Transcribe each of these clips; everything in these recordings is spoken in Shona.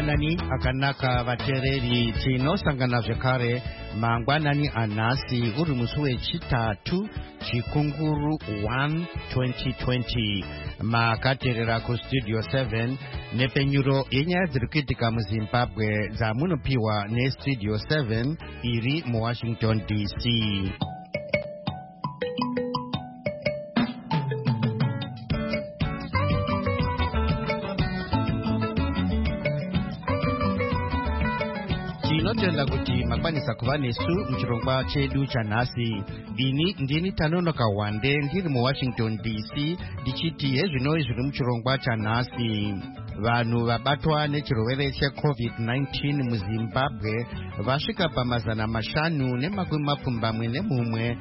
mangwanani akanaka vateereri tinosangana zvekare mangwanani anhasi uri musi wechitatu chikunguru 1 2020 makateerera kustudio 7 nepenyuro yenyaya dziri kuitika muzimbabwe dzamunopiwa nestudio 7 iri muwashington dc. tinotenda kuti makwanisa kuva nesu muchirongwa chedu chanhasi. ini ndini Tanonoka Wande ndiri muwashington dc ndichiti hezvinoi zviri muchirongwa chanhasi. vanhu vabatwa nechirwere checovid-19 muzimbabwe vasvika pamazana 571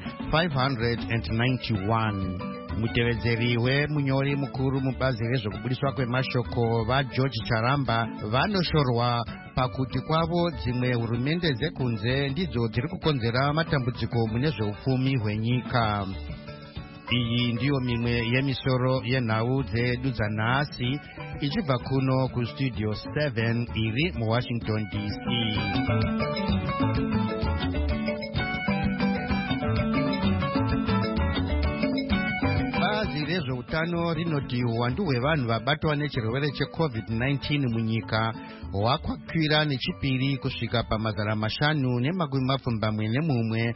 591. mutevedzeri wemunyori mukuru mubazi rezvekubudiswa kwemashoko vageorge Charamba vanoshorwa pakuti kwavo dzimwe hurumende dzekunze ndidzo dziri kukonzera matambudziko mune zveupfumi hwenyika. iyi ndiyo mimwe yemisoro yenhau dzedu dzanhasi ichibva kuno kustudio 7 iri muwashington dc. bazi rezveutano rinoti uwandu hwevanhu vabatwa nechirwere checovid-19 munyika hwakwakwira nechipiri kusvika pamazana 571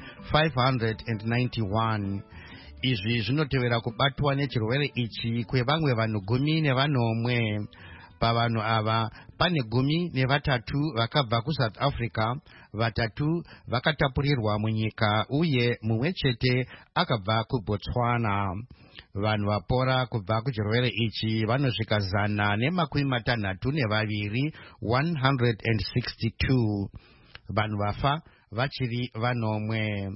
591. izvi zvinotevera kubatwa nechirwere ichi kwevamwe vanhu 11. pavanhu ava pane 13 vakabva kusouth africa, 3 vakatapurirwa munyika uye mumwe chete akabva kubotswana. vanhu vapora kubva kuchirwere ichi vanosvika 162 162. vanhu vafa vachiri 9.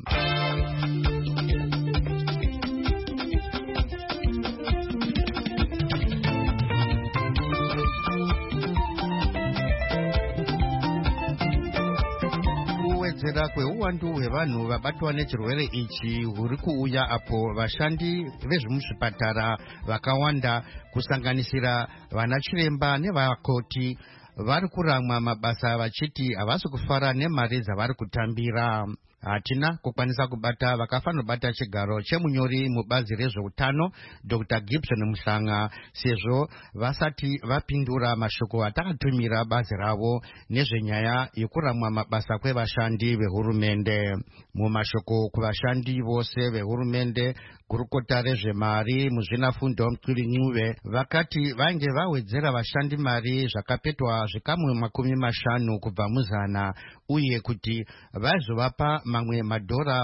kuwedzera kweuwandu hwevanhu vabatwa nechirwere ichi huri kuuya apo vashandi vezvemuzvipatara vakawanda kusanganisira vanachiremba nevakoti vari kuramwa mabasa vachiti havasi kufara nemari dzavari kutambira. hatina kukwanisa kubata vakafanobata chigaro chemunyori mubazi rezveutano dr Gibson Muhlanga sezvo vasati vapindura mashoko atakatumira bazi ravo nezvenyaya yekuramwa mabasa kwevashandi vehurumende. mumashoko kuvashandi vose vehurumende, gurukota rezvemari muzvinafundo Mtsulinyuve vakati vainge vawedzera vashandi mari zvakapetwa zvikamwe 50 kubva muzana uye kuti vaizovapa mamwe madhora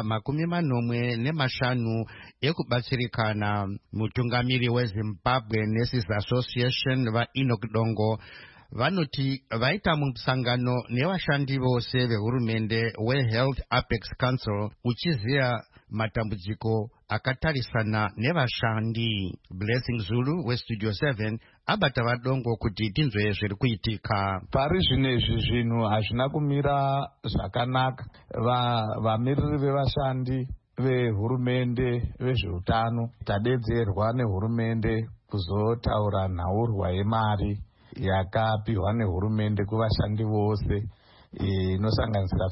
45 ekubatsirikana. mutungamiri weZimbabwe Nurses Association vaEnoch Dongo vanoti vaita musangano nevashandi vose vehurumende weHealth Apex Council uchiziya matambudziko akatarisana nevashandi. Blessing Zulu westudio 7 abata vadongo kuti tinzwe zviri kuitika. pari zvinezvi zvinhu hazvina kumira zvakanaka. vamiriri vevashandi vehurumende vezveutano tadedzerwa nehurumende kuzotaura nhaurwa yemari yakapiwa nehurumende kuvashandi vose inosanganisira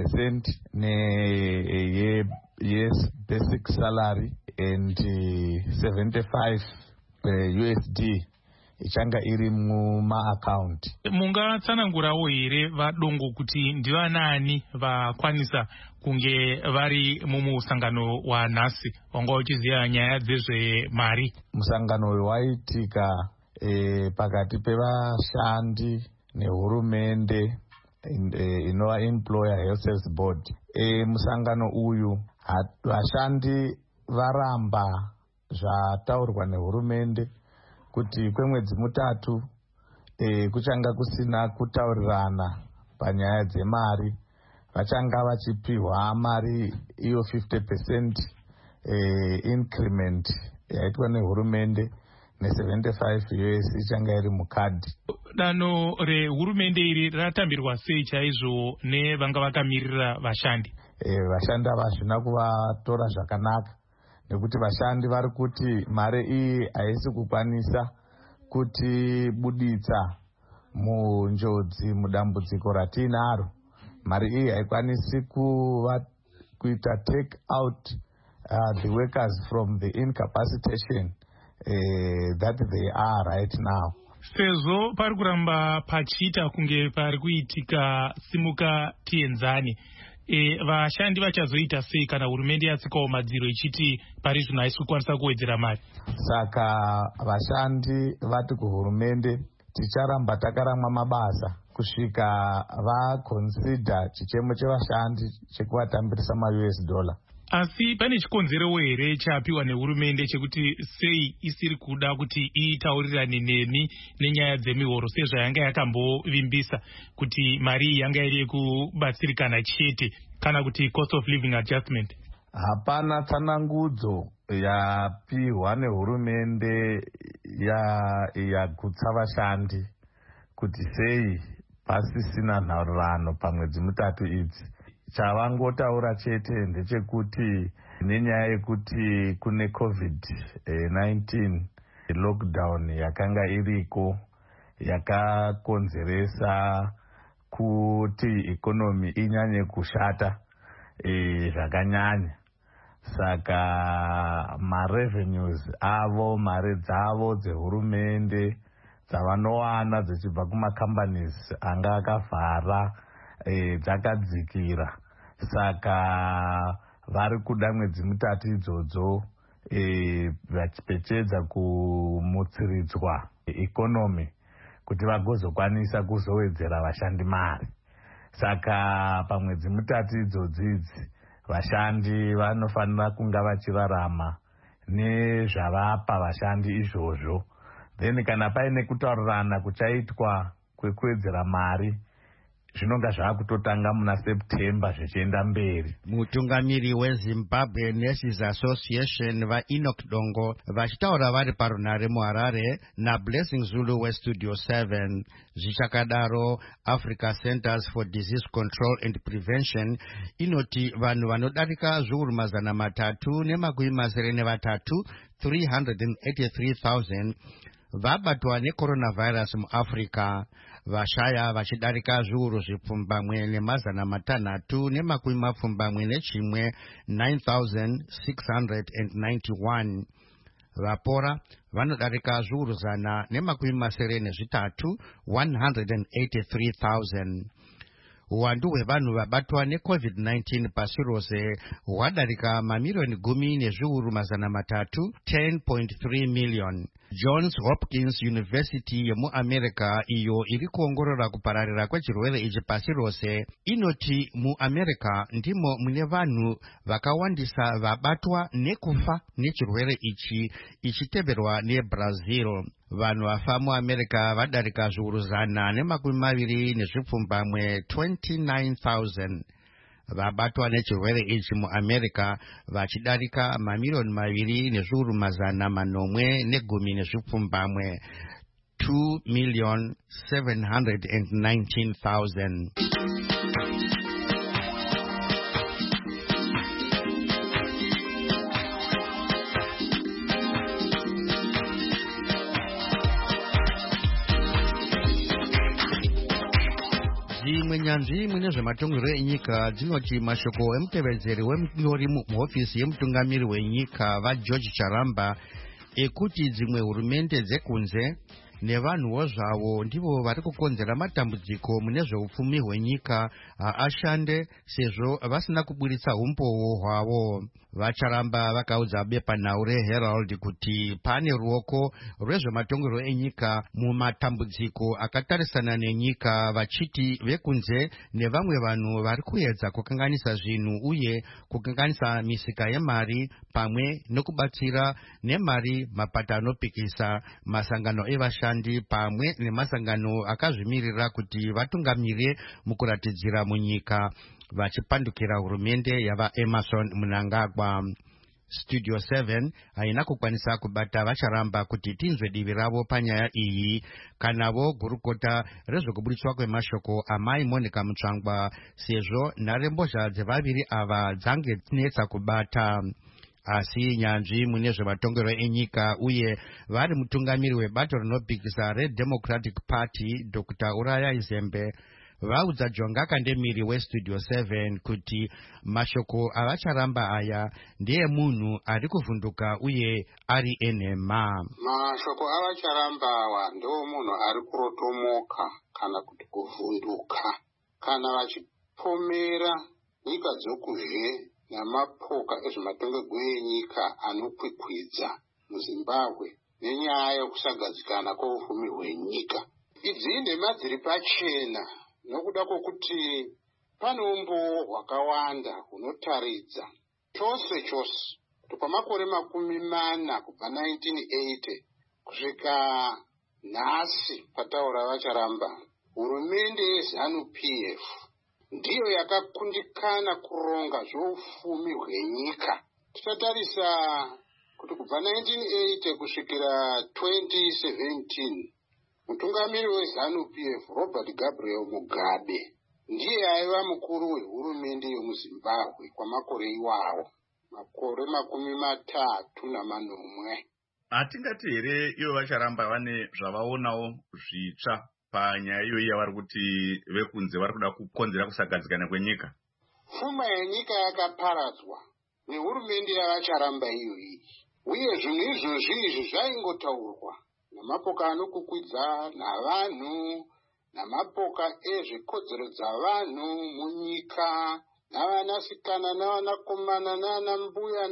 50% basic salary and 75 USD ichanga iri mumaakaunti. mungatsanangurawo here vadongo kuti ndivanani vakwanisa kunge vari mumusangano wanhasi wanga uchiziva nyaya dzezvemari? musangano uyu waitika pakati pevashandi nehurumende inova Employer Health Service Board. musangano uyu vashandi varamba zvataurwa nehurumende kuti kwemwedzi 3 kuchanga kusina kutaurirana panyaya dzemari. vachanga vachipiwa mari iyo 50% increment yaitwa nehurumende ne75 US ichanga iri mukadhi. danho rehurumende iri ratambirwa sei chaizvo nevanga vakamirira vashandi? vashandi ava hazvina kuvatora zvakanaka nekuti vashandi vari kuti mari iyi haisi kukwanisa kuti buditsa munjodzi mudambudziko ratinaro. Mari iyi haikwanisi kuita take out the workers from the incapacitation that they are right now. Sezvo pari kuramba pachiita kunge pari kuitika simuka tienzani, vashandi vachazoita sei kana hurumende yatsikawo madziro ichiti pari zvino haisi kukwanisa kuwedzera mari? Saka vashandi vati kuhurumende ticharamba takaramwa mabasa kusvika vaconsider chichemo chevashandi chekuvatambirisa ma-US dollar. Asi pane chikonzerewo here chapiwa nehurumende chekuti sei isiri kuda kuti itaurirane nemi nenyaya dzemihoro sezvo yanga yakambovimbisa kuti mari iyi yanga iri yekubatsirikana chete kana kuti cost of living adjustment? Hapana tsanangudzo yapiwa nehurumende yagutsa vashandi kuti sei pasisina nharirano pamwedzi mutatu idzi. Chavangotaura chete ndechekuti nenyaya yekuti kune COVID-19 lockdown yakanga iriko yakakonzeresa kuti ikonomi inyanye kushata zvakanyanya. Saka marevenues avo, mari dzavo dzehurumende dzavanowana dzichibva kumacompanies anga akavhara dzakadzikira. Saka vari kuda mwedzi mutatu idzodzo vachipedza kumutsiridzwa ikonomi kuti vagozokwanisa kuzowedzera vashandi mari. Saka pamwedzi mutatu idzodzidzi vashandi vanofanira kunga vachirarama nezvavapa vashandi izvozvo. Then kana paine kutaurirana kuchaitwa kwekuwedzera mari zvinonga zvakutotanga muna September zvichienda mberi. Mutungamiri weZimbabwe Nurses Association vaEnoch Dongo vachitaura vari parunare muHarare naBlessing Zulu weStudio 7. Zvichakadaro Africa Centers for Disease Control and Prevention inoti vanhu vanodarika zviuru 383 383,000 vabatwa necoronavirus muAfrica. Vashaya vachidarika zviuru zvipfumbamwe nemazana matanhatu nemapfumbamwe nechimwe 9,691. Vapora vanodarika zviuru zana nezvitanhatu 183,000. Uwandu hwevanhu vabatwa neCovid-19 pasi rose hwadarika mamirioni 10,300 10.3 million. Johns Hopkins University yemuAmerica iyo iri kuongorora kupararira kwechirwere ichi pasi rose inoti muAmerica ndimo mune vanhu vakawandisa vabatwa nekufa nechirwere ichi ichiteverwa neBrazil. Vanhu vafa muAmerica vadarika zviuru zana nezvipfumbamwe 29,000. Vabatwa nechirwere ichi muAmerica vachidarika mamirioni 2,710,000 2,719,000. Dzimwe nyanzvi mune zvematongero enyika dzinoti mashoko emutevedzeri wemunyori muhofisi yemutungamiri wenyika vaGeorge Charamba ekuti dzimwe hurumende dzekunze nevanhuwo zvavo ndivo vari kukonzera matambudziko mune zveupfumi hwenyika haashande sezvo vasina kuburitsa umboo hwavo. Vacharamba vakaudza bepanhau reHerald kuti pane ruoko rwezvematongero enyika mumatambudziko akatarisana nenyika, vachiti vekunze nevamwe vanhu vari kuedza kukanganisa zvinhu uye kukanganisa misika yemari pamwe nokubatsira nemari mapata anopikisa masangano evashandi pamwe nemasangano akazvimirira kuti vatungamire mukuratidzira munyika vachipandukira hurumende yavaEmerson Mnangagwa. Studio 7 haina kukwanisa kubata Vacharamba kuti tinzwe divi ravo panyaya iyi kanavo gurukota rezvekuburitswa kwemashoko amai Monica Mutsvangwa sezvo nharembozha dzevaviri ava dzange dzinetsa kubata. asi nyanzvi mune zvematongero enyika uye vari mutungamiri webato rinopikisa reDemocratic Party Dr. Uraya Izembe vaudza Jonga Kandemiri weStudio 7 kuti mashoko avacharamba aya ndiye munhu ari kuvhunduka uye ari enhema. Mashoko avacharamba awa ndo munhu ari kurotomoka kana kuti kuvhunduka kana vachipomera nyika dzokuzhe namapoka ezvematongerwo enyika anokwikwidza muZimbabwe nenyaya yokusagadzikana kwoufumi hwenyika. Idzi ndema dziri pachena nokuda kwokuti pane umboo hwakawanda hunotaridza chose kuti kwamakore 40 kubva 1980 kusvika nhasi pataura vacharamba, hurumende yeZANU-PF ndiyo yakakundikana kuronga zvoufumi hwenyika. Tichatarisa kuti kubva 1980 kusvikira 2017 mutungamiri weZANU-PF Robert Gabriel Mugabe ndiye aiva mukuru wehurumende yomuZimbabwe kwamakore iwawo, makore 30 hatingati here ivo vacharamba vane zvavaonawo zvitsva panyaya iyoyi yavari kuti vekunze vari kuda kukonzera kusagadzikana kwenyika? Pfuma yenyika yakaparadzwa nehurumende yavacharamba iyoyi, uye zvinhu izvozvi zvaingotaurwa namapoka anokukwidza navanhu namapoka ezvekodzero dzavanhu munyika navanasikana navanakomana nanambuya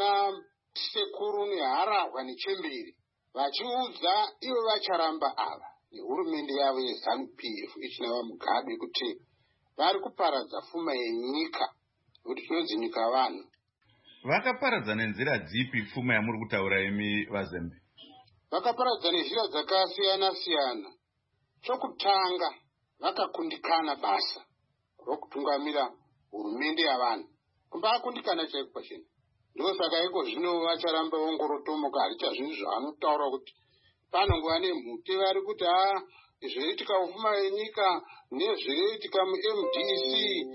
nanasekuru neharahwa nechemberi, vachiudza ivo vacharamba ava nehurumende yavo yeZANU-PF ichinava Mugabe kuti vari kuparadza pfuma yenyika kuti tinonzi nyika vanhu. Vakaparadza nenzira dzipi pfuma yamuri kutaura imi vaZembe? Vakaparadza nezhira dzakasiyana-siyana. Chokutanga vakakundikana basa rokutungamira hurumende yavanhu, kumbakundikana chaiko pachena. Ndosaka iko zvino vacharamba vongorotomoka harichazvinhu zvavanotaura kuti panongova nemhute vari kuti zvaitika ufuma yenyika nezvaitika muMDC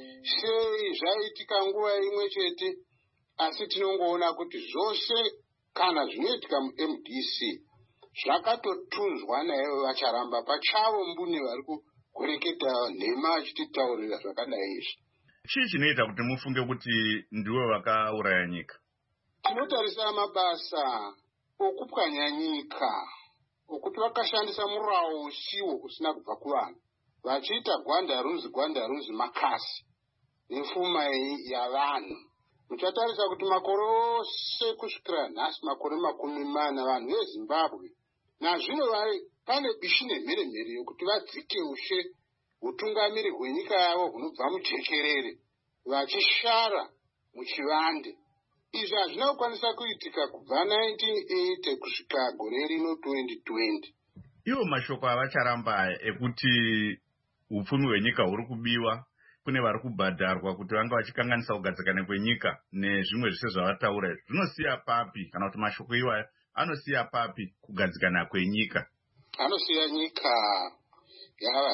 sei zvaitika nguva imwe chete, asi tinongoona kuti zvose kana zvinoitika muMDC zvakatotunzwa naivo vacharamba pachavo mbune vari kureketa nhema vachititaurira zvakadai izvi. Chii chinoita kuti mufunge kuti ndivo vakauraya nyika? Tinotarisa mabasa okupwanya nyika, okuti vakashandisa murawo usiwo usina kubva kuvanhu, vachiita gwanda runzi makasi nepfuma yavanhu. Muchatarisa kuti makore ose kusvikira nhasi, makore 40 vanhu veZimbabwe nazvino pane bishi nemheremhere yokuti vadzike ushe utungamiri hwenyika yavo hunobva mujekerere vachishara muchivande. Izvi hazvina kukwanisa kuitika kubva 1980 kusvika gore rino 2020. Ivo mashoko avacharamba ekuti upfumi hwenyika huri kubiwa, kune vari kubhadharwa kuti vanga vachikanganisa kugadzikana kwenyika nezvimwe zvese zvavataura, zvinosiya papi kana kuti mashoko iwaya anosiya papi kugadzikana kwenyika? Anosiya nyika yava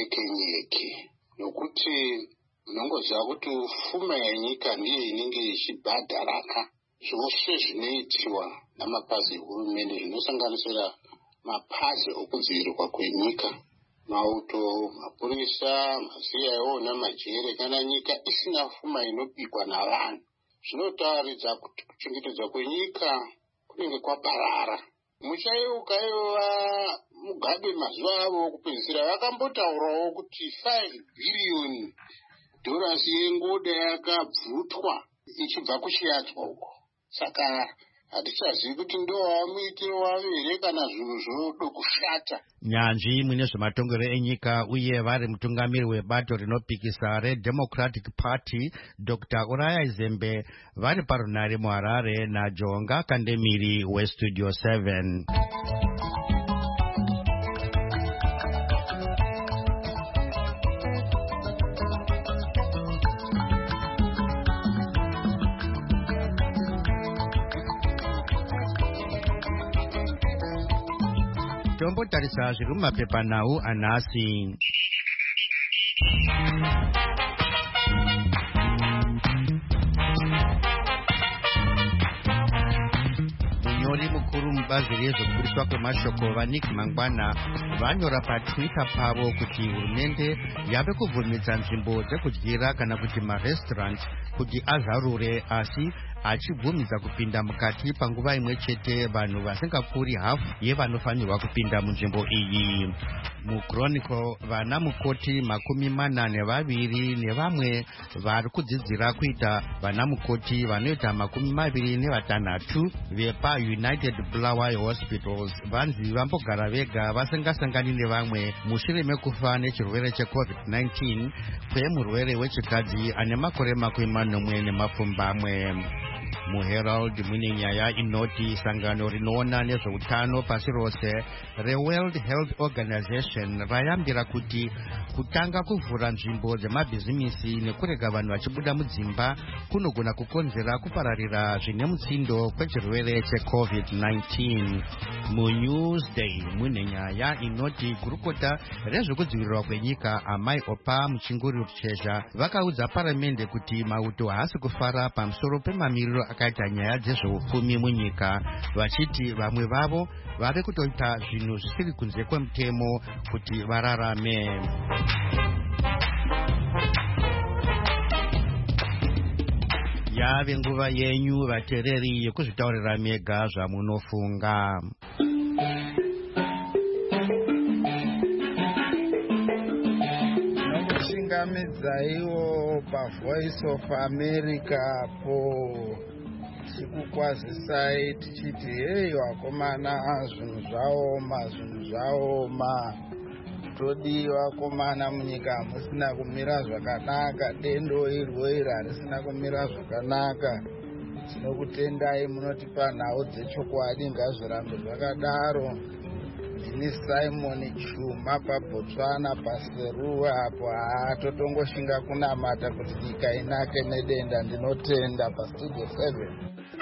zinyeke nokuti munongoziva kuti pfuma yenyika ndiyo inenge ichibhadharana zvose zvinoitiwa namapazi ehurumende zvinosanganisira mapazi okudzivirirwa kwenyika, mauto, mapurisa, maCIO namajere. Kana nyika isina pfuma inopikwa navanhu, zvinotaridza kuti kuchengetedzwa kwenyika kunenge kwaparara. Muchaiuka Mugabe mazuva avo okupedzisira vakambotaurawo kuti $5 billion yengoda yakabvutwa ichibva kuchiadzwa uko. Saka hatichazivi kuti ndovamuitiro wavo here kana zvinhu zvodo kushata. Nyanzvi mune zvematongero enyika uye vari mutungamiri webato rinopikisa reDemocratic Party Dr. Uraya Izembe vari parunare muHarare naJonga Kandemiri weStudio 7. Tombotarisa zviri mumapepanhau anhasi. mubazi rezvekubudiswa kwemashoko vaNick Mangwana vanyora paTwitter pavo kuti hurumende yave kuvhumidza nzvimbo dzekudyira kana kuti marestaurant kuti azarure, asi achibvumidza kupinda mukati panguva imwe chete vanhu vasingapfuuri hafu yevanofanirwa kupinda munzvimbo iyi. MuChronicle vana mukoti 42 nevamwe vari kudzidzira kuita vana mukoti vanoita 26 vepaUnited Bulawayo Hospitals vanzi vambogara vega vasingasangani nevamwe mushure mekufa nechirwere cheCovid-19 kwemurwere wechikadzi ane makore 40 muHerald mune nyaya inoti sangano rinoona nezveutano pasi rose reWorld Health Organization rayambira kuti kutanga kuvhura nzvimbo dzemabhizimisi nekurega vanhu vachibuda mudzimba kunogona kukonzera kupararira zvine mutsindo kwechirwere cheCovid-19. muNewsday mune nyaya inoti gurukota rezvekudzivirirwa kwenyika Amai Opa Muchinguri Ruchezha vakaudza paramende kuti mauto haasi kufara pamusoro pemamiriro akaita nyaya dzezveupfumi munyika, vachiti vamwe vavo vave kutoita zvinhu zvisiri kunze kwemutemo kuti vararame. Yave nguva yenyu vatereri yekuzvitaurira mega zvamunofunga. Nokuchingamidzaiwo paVoice of America po tikukwazisai tichiti hey vakomana, zvinhu zvaoma, todiwa komana munyika musina kumira zvakanaka, dendo irwo harisina kumira zvakanaka. Tinokutendai munotipa nhau dzechokwadi, ngazvirambe zvakadaro. Ndini Simon Chuma paBotswana paSeruwa apo totongoshinga kunamata kuti nyika inake nedenda. Ndinotenda paStudio 7.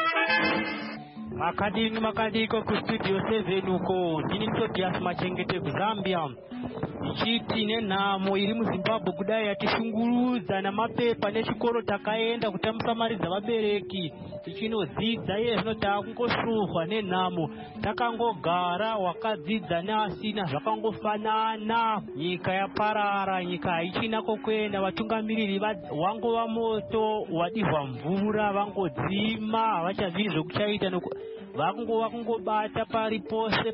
Makadiko kuStudio 7 uko ndini Tobias Machengete kuZambia. Ichiti nenhamo iri muZimbabwe kudai yatishungurudza namapepa nechikoro takaenda kutamusamaridza vabereki tichinodzidza, iye zvino takungoshuvha nenhamo, takangogara wakadzidza neasina zvakangofanana. Nyika yaparara, nyika haichina kokwenda, vatungamiriri wangova moto, wadihwa mvura, vangodzima, havachazivi zvokuchaita vakungobata pari pose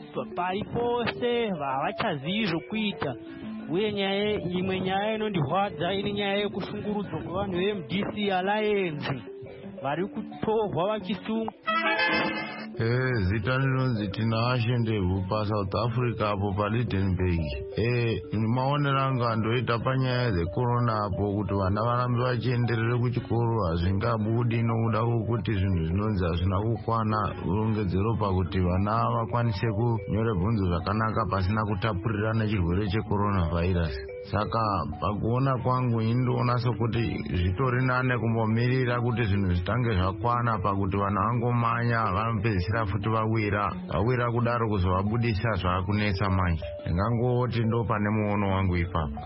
havachazivi zvokuita. Uye imwe nyaya inondirwadza ine nyaya yekushungurudzwa kwevanhu veMDC Alliance vari kutorwa vachisunga. Zita rinonzi Tinashe Ndebvu paSouth Africa apo paLidenburg. Maonero angu andoita panyaya dzekorona apo kuti vana varambe vachienderere kuchikoro hazvingabudi nokuda kwokuti zvinhu zvinonzi hazvina kukwana rongedzero pakuti vana vakwanise kunyore bvunzo zvakanaka pasina kutapurirana chirwere chekorona virus. Saka pakuona kwangu indoona sokuti zvitori nane kumbomirira kuti zvinhu zvitange zvakwana pakuti vanhu vangomanya vanopedzisira futi vawira kudaro kuzovabudisa zvaakunesa manje. Ndingangoti ndo pane muono wangu ipapo.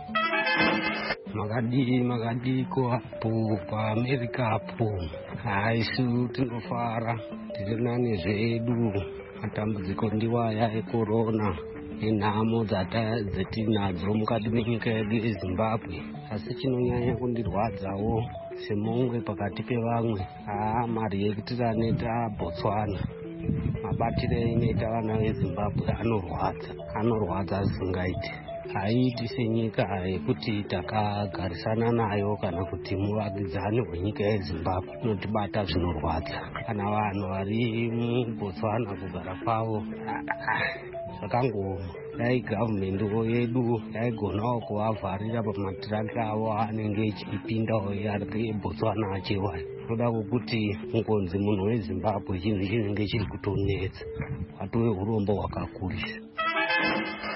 Makadiko apo paAmerica apo haisu tinofara, tiri nane zvedu. Matambudziko ndiwaya ekorona nenhamo dzetinadzo mukati menyika yedu yeZimbabwe. Asi chinonyanya kundirwadzawo semongwe pakati pevamwe, mari yekuti anoita Botswana, mabatiro ainoita vana veZimbabwe anorwadza asingaiti. Haiti senyika yekuti takagarisana nayo kana kuti muvakidzani wenyika yeZimbabwe inotibata zvinorwadza. Kana vanhu vari muBotswana kugara kwavo zvakangooma. Dai gavhumendi yedu yaigonawo kuvavharira pamatiraki avo anenge echipindawo ari eBotswana achiwayo. Toda kuti ngonzi munhu weZimbabwe chinhu chinenge chiri kutonetsa, watove urombo hwakakurisa.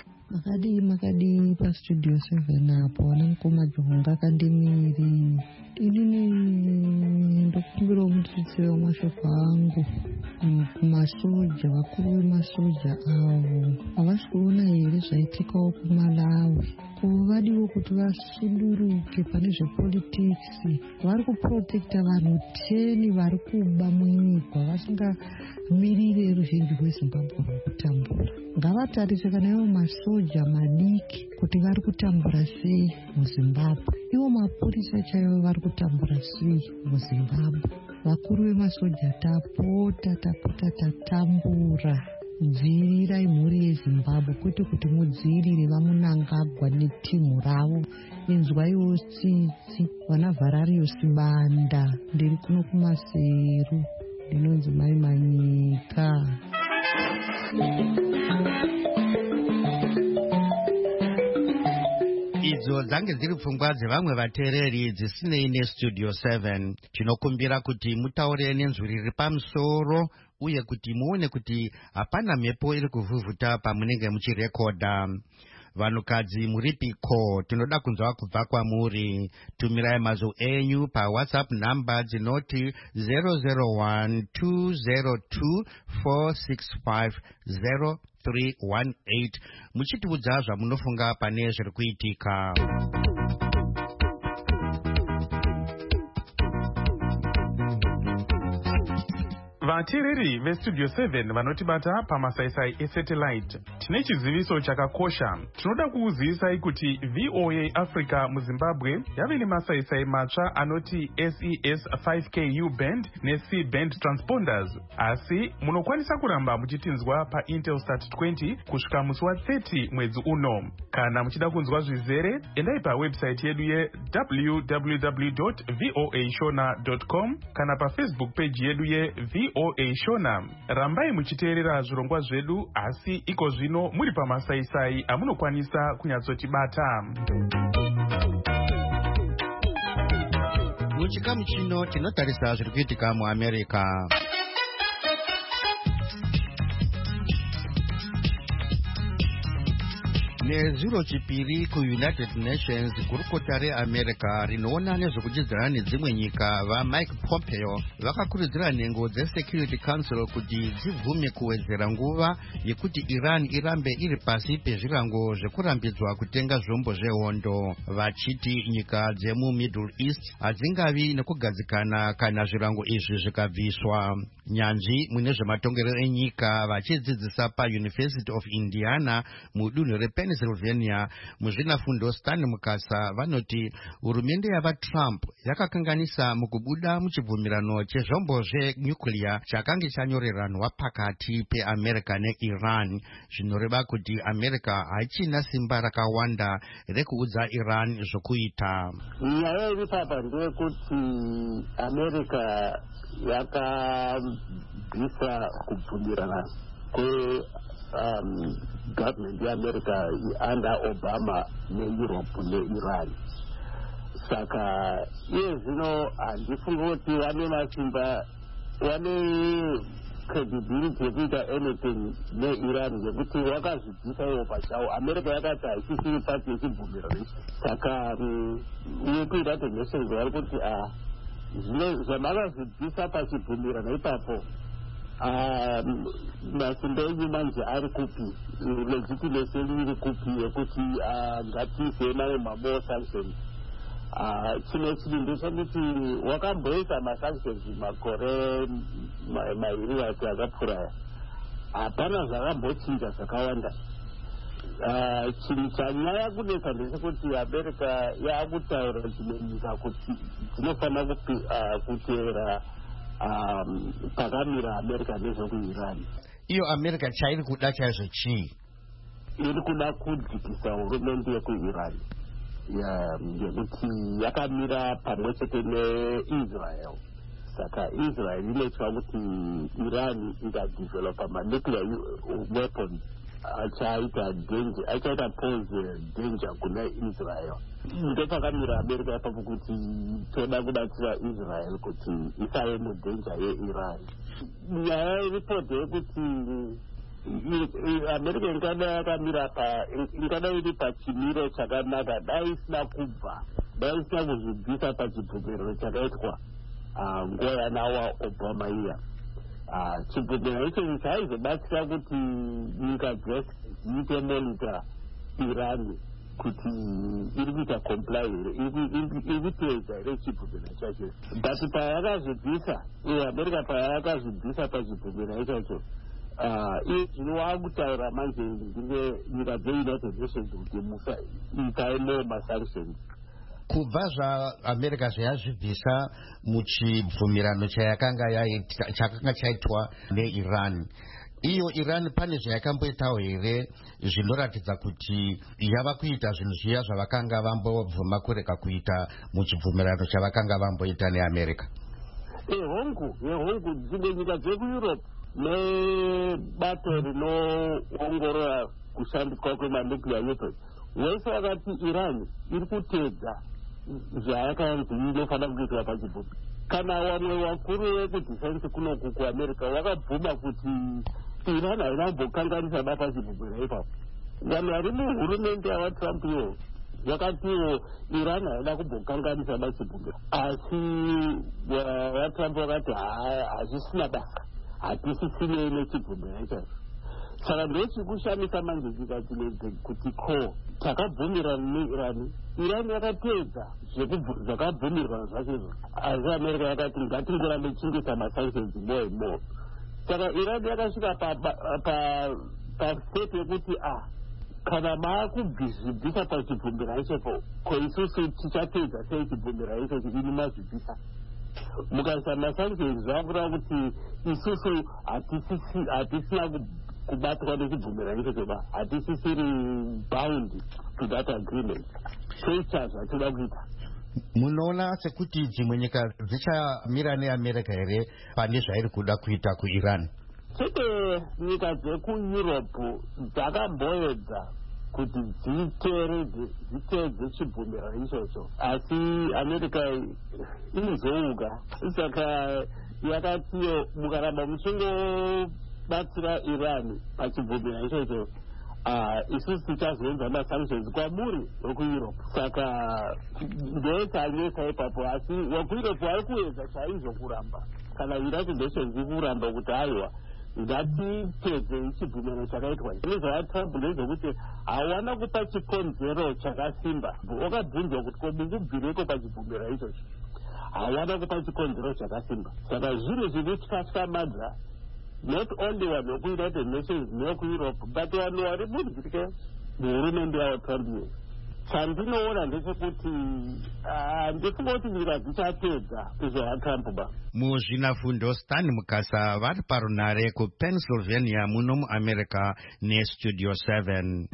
Makadi paStudio 7 apo ana mukoma Johonga Kandimiri Inini ndokumbira mutsitsi wamashoko angu kumasoja, vakuru vemasoja avo havasi kuona here zvaitikawo kuMalawi. Vadiwo kuti vasunduruke pane zvepolitikisi. Vari kuprotekta vanhu 10 vari kuba munyika vasingamirire ruzhinji rweZimbabwe rwekutambura. Ngavatarise kana ivo masoja madiki kuti vari kutambura sei muZimbabwe, ivo mapurisa chaivo vari kutambura sei muZimbabwe. Vakuru vemasoja tapota tatambura. Dzirirai mhuri yeZimbabwe, kwete kuti mudzirire vamunangagwa netimu ravo. Inzwaiwo tsitsi, vana Vararius Banda, ndiri kuno kumaseru, ndinonzi Mai Manyika. Idzo dzange dziri pfungwa dzevamwe vateereri dzisinei neStudio 7. Tinokumbira kuti mutaure nenzwi riri pamusoro uye kuti muone kuti hapana mhepo iri kuvhuvhuta pamunenge muchirekodha. Vanhukadzi muripiko, tinoda kunzwa kubva kwamuri. Tumirai mazwi enyu paWhatsApp namba dzinoti 0012024650318 muchitiudza zvamunofunga pane zviri kuitika. Vateereri veStudio 7 vanotibata pamasaisai esatellite, tine chiziviso chakakosha. Tinoda kuuzivisai kuti VOA Africa muZimbabwe yave nemasaisai matsva anoti SES 5Ku band neC band transponders, asi munokwanisa kuramba muchitinzwa paIntelsat 20 kusvika musi wa30 mwedzi uno. Kana muchida kunzwa zvizere, endai pawebsite yedu www.voashona.com kana paFacebook page yedu VOA Shona. Rambai muchiteerera zvirongwa zvedu, asi iko zvino muri pamasaisai amunokwanisa kunyatsotibata. Muchikamu chino tinotarisa zviri kuitika muAmerica. Nezuro chipiri kuUnited Nations, gurukota reAmerica rinoona nezvekuchidzana nedzimwe nyika vaMike Pompeo vakakurudzira nhengo dzeSecurity Council kuti dzibvume kuwedzera nguva yekuti Iran irambe iri pasi pezvirango zvekurambidzwa kutenga zvombo zvehondo, vachiti nyika dzemuMiddle East hadzingavi nekugadzikana kana zvirango izvi zvikabviswa. Nyanzvi mune zvematongero enyika vachidzidzisa paUniversity of Indiana mudunhu rePennsylvania muzvinafundo Stan Mukasa vanoti hurumende yavaTrump yakakanganisa mukubuda muchibvumirano chezvombo zvenyuclear chakange chanyoreranwa pakati peAmerica neIran, zvinoreva kuti America haichina simba rakawanda rekuudza Iran zvokuita. Nyaya iri papa ndeyekuti America yakabvisa kubvumirana government yeAmerica under Obama neEurope neIran. Saka iye zvino handifungi kuti vane masimba, vane credibility yekuita anything neIran ngekuti vakazvibvisa ivo pachavo. America yakati haisisiri pati yechibvumirano. Saka United Nations vari kuti zvino zvamakazvibvisa pachibvumirano ipapo masimba enyu manje ari kupi, legitimacy yenyu iri kupi yekuti ngatiise mamwe mamore sanctions. Chimwe chiri ndechekuti wakamboisa masanctions makore mairi ati akapfuura, hapana zvakambochinja zvakawanda. Chinhu chanyaya kunetsa ndechekuti America yaakutaura dzimwe nyika kuti dzinofanira kuteera pakamira America nezvekuIran. Iyo America chairi kuda chaizvo chii? Iri kuda kudzikisa hurumende yekuIran ngekuti yakamira pamwe chete neIsrael. Saka Israel inoitwa kuti Iran ingadevelopa manuclear weapons achaita pose danger kuna Israel. Ndopakamira America ipapo kuti toda kubatsira Israel kuti isave mudanger yeIran. Nyaya iripoti yekuti America ingada yakamira ingada iri pachimiro chakanaka, dai isina kubva vaisina kuzvibvisa pachibvumirano chakaitwa nguva yanawa Obama iya. Chibvumirano ichochi chaizobatsira kuti nyika dzese dziite monita Irani kuti iri kuita comply here, iri kuteedza here chibvumirano chacho. But payakazvibvisa America payakazvibvisa pachibvumirano ichocho zvinova kutaura manje ndinge nyika dzeUnited Nations kuti itaimo masanctions. Kubva zvaAmerica zvayazvibvisa muchibvumirano chakanga chaitwa neIran, iyo Iran pane zvayakamboitawo here zvinoratidza kuti yava kuita zvinhu zviya zvavakanga vambobvuma kureka kuita muchibvumirano chavakanga vamboita neAmerica? Hongu dzimwe nyika dzekuEurope nebato rinoongorora kushandiswa kwemanuclear weapons wese vakati Iran iri kuteedza zvaakanzi inofanira kuitwa pachibvumirano. Kana vamwe vakuru vekudefense kunoku kuAmerica vakabvuma kuti Iran haina kumbokanganisa pachibvumirano ipapo. Vanhu vari muhurumende yavaTrump ivo vakatiwo Iran haina kumbokanganisa pachibvumirano, asi vaTrump vakati hazvisina basa, hatisisine nechibvumirano ichacho. Saka ndochikushamisa manje nyika dzinedzi kuti takabvumirana neIran, Iran yakateedza zvakabvumirwa zvachozvo, asi America yakati ngatingorambe tichingeta masanctions more and more. Saka Iran yakasvika pastate yekuti kana maakuzvibvisa pachibvumirano ichopo, ko isusu tichateedza sei chibvumirano ichocho ini mazvibvisa? Mukaisa masanctions zvakureva kuti isusu hatisina kubatwa nechibvumirano ichocho, hatisisiri bound to that agreement. Soita zvatoda kuita. Munoona sekuti dzimwe nyika dzichamira neAmerica here pane zvairi kuda kuita kuIran? Chete nyika dzekuEurope dzakamboedza kuti dziteedze chibvumirano ichocho, asi America inozouka. Saka yakatiyo mukaramba muchingobatsira Iran pachibvumirano ichocho, isusu tichazoenza masanctions kwamuri wekuEurope. Saka ndosanesa ipapo, asi wekuEurope vari kuedza chaizvo kuramba, kana United Nations kuramba kuti aiwa ngatiteedze chibvumirano chakaitwa. NezvavaTrump ndezvekuti hawana kupa chikonzero chakasimba. Wakabvunzwa kuti ko mungubvireko pachibvumirano ichocho, hawana kupa chikonzero chakasimba. Saka zvinhu zvinotyatyamadza not only vanhu vekuUnited Nations nekuEurope, but vanhu vari mudhike muhurumende yavaTrump iyo. Chandinoona ndechekuti ndifunga kuti nyika dzichateedza zvavaTrump ba. Muzvinafundo Stan Mukasa vari parunare kuPennsylvania muno muAmerica neStudio 7.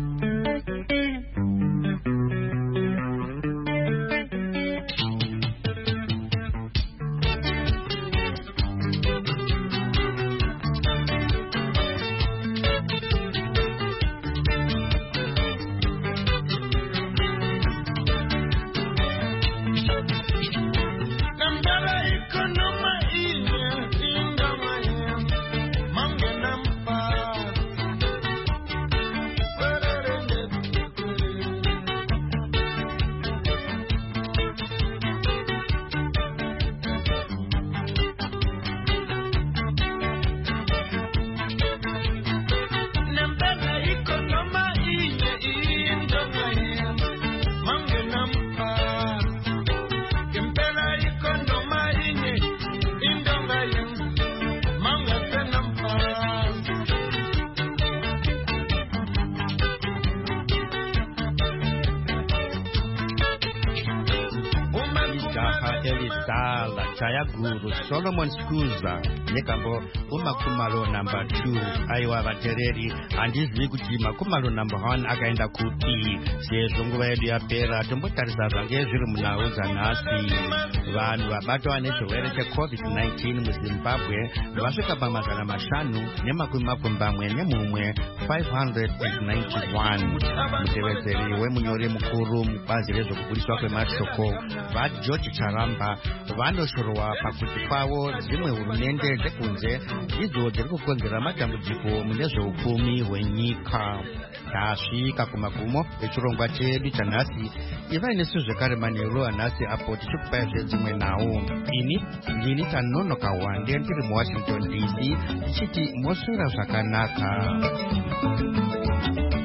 Chayaguru Solomon Skuza nekambo umakumalo number 2 aiwa vatereri handizivi kuti makumalo number 1 akaenda kuti sezvo nguva yedu yapera tombotarisa zvange zviri munhau dzanhasi. Vanhu vabatwa nezvirwere cheCovid-19 muZimbabwe vasvika pa591 591. Mutevedzeri wemunyori mukuru mubazi rezvekubudiswa kwemashoko vaGeorge Charamba vanoshorwa pakuti kwavo dzimwe hurumende dzekunze idzo dziri kukonzera matambudziko mune zveupfumi hwenyika. Tasvika kumagumo echirongwa chedu chanhasi. Ivai nesu zvekare manheru anhasi apo tichikupai zvedzimwe nhau. Ini ndini Tanonoka Wande ndiri muWashington DC tichiti moswera zvakanaka.